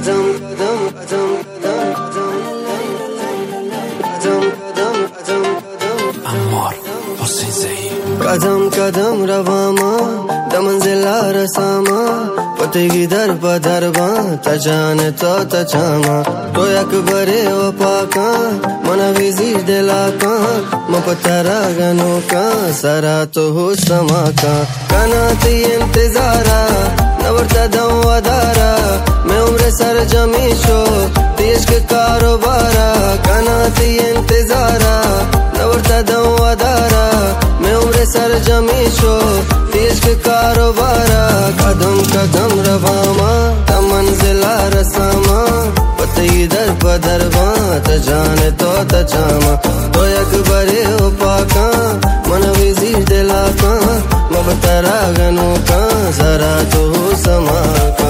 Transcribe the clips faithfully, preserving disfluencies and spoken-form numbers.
कदम कदम कदम कदम कदम कदम कदम कदम Amor, você sei. कदम कदम रवामा दमंजिला रसामा पतेगी दर पदरवा तजाने तो तचामा तो अकबरे वपाका मन विजीर दिलाका मपतरा गनोका सरा तो हो समाका कनाती इंतजारा नवरता दम वदारा मैं उम्र सर जमीशो देश के कारोबारा कनाती इंतजारा नवरता दम वदारा मैं उम्र सर जमीशो देश के कारोबारा कदम कदम रवामा तमंजिला रसामा पतई दर पदरवा तजाने तो तचामा तो अकबरे उपाका मन विजीर दिलाका मबतरा गनोका जरा तो समाका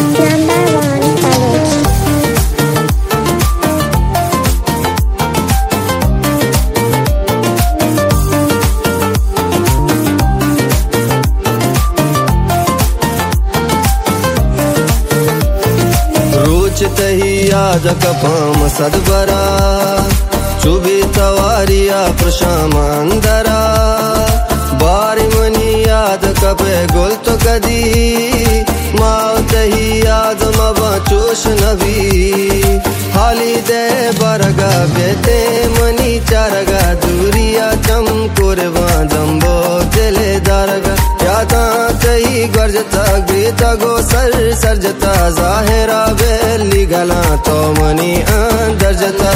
तही याद कपाम सदबरा चुबी तवारिया प्रशामांदरा बारी मनी याद कपे गोल तो कदी माव तही याद मबा चोश नबी हाली दे बरगा बेते मनी चारगा दूरिया चम कोरवा जम्बो दिले दारगा यादा तही गर्जता गीता गो सर सरजता जाहिरा बेली गला तो मनी अंदरजता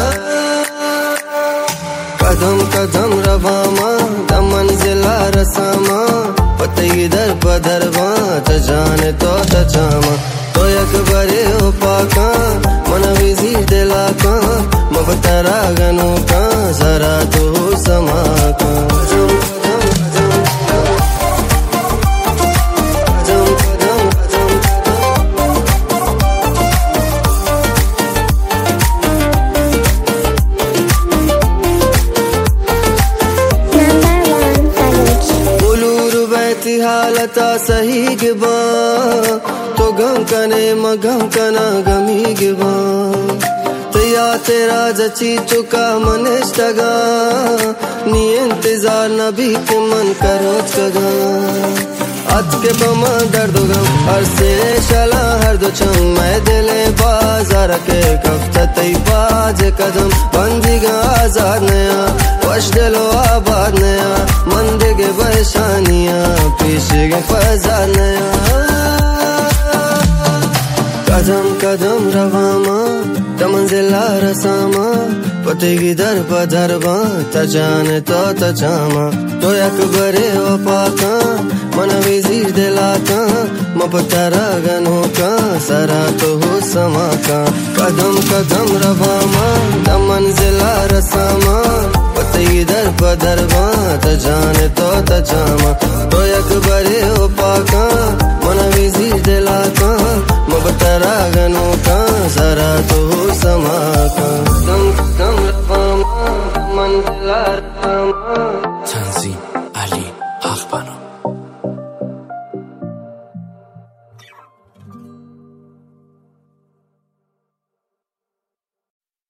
कदम कदम रवामा दमंजिला रसामा पतई दर पदरवा तजाने तो तचामा तो अकबरे उपाका मन विजीर दिलाका मबतरा गनोका जरा तो समाका हालता सही गिबा तो गम कने मगम कना गमी गिबा तया तेरा जची चुका मनिष्टगा नी इंतजार नबी के मन करो चगा आज के बमा दर्द गम हर से शला हर दो चम मैं दिले बाजार के कफ्तई बाज कदम बंदीगा आजाद नया वश दिलो आबाद नया मंदे के परेशानियां पीछे के फजा नया कदम कदम रवामा तमंजिला रसामा पतेगी दर पदरवा तजाने तो तचामा तो अकबरे वपाका मन विजीर दिलाका मपतरा गनोका सरा तो हो समाका कदम कदम रवामा तमंजिला रसामा पतई दर पदरवा तजाने तो तचामा तो अकबरे उपाका मन विजीर दिलाका मबतरा गनोका जरा तो समाका कदम कदम रवामा मंजिला रवामा